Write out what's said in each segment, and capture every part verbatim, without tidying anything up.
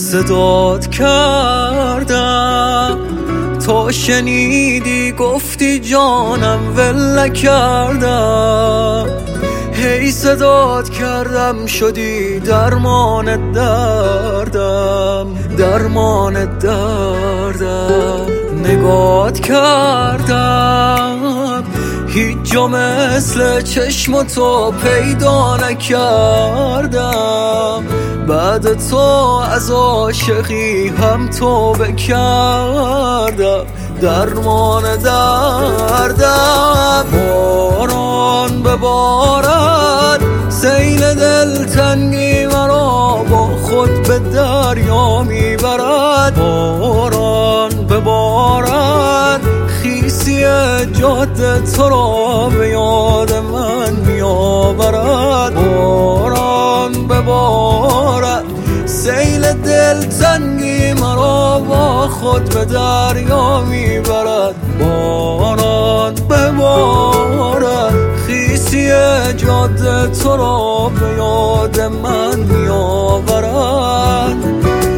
صدات کردم تا شنیدی گفتی جانم ول کردم. هی صدات کردم شدی درمان دردم، درمان دردم. نگات کردم هیچ جا مثل چشم تو پیدا نکردم. بعد تو از عاشقی هم توبه کردم، درمان دردم. باران ببارد سیل دلتنگی مرا با خود به دریا میبرد. باران ببارد خیسی جاده تو را به یاد من میآورد. باران ببارد سیل دلتنگی مرا با خود به دریا میبرد. باران ببارد خیسی جاده تو را به یاد من میآورد.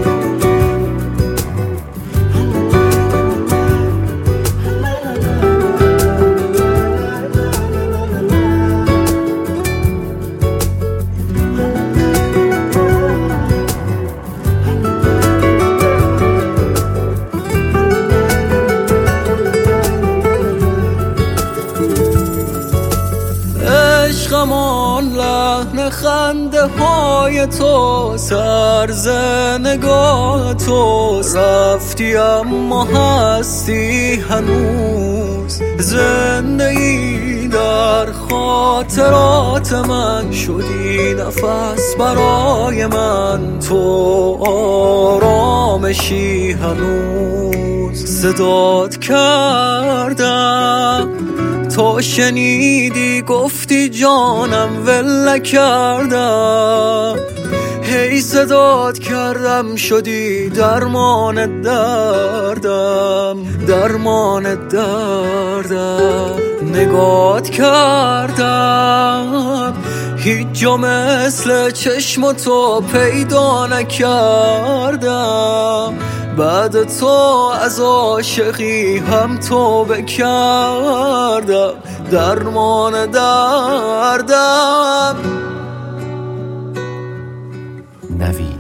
عشقمان لحن خنده های تو، سرز نگاه تو. رفتی اما هستی هنوز، زندگی در خاطرات من. شدی نفس برای من، تو آرامشی هنوز. صدات کردم تا شنیدی گفتی جانم ول کردم. هی صدات کردم شدی درمان دردم، درمان دردم. نگات کردم هیچ جا مثل چشم تو پیدا نکردم. بعد تو از عاشقی هم توبه کردم، درمان دردم. نوید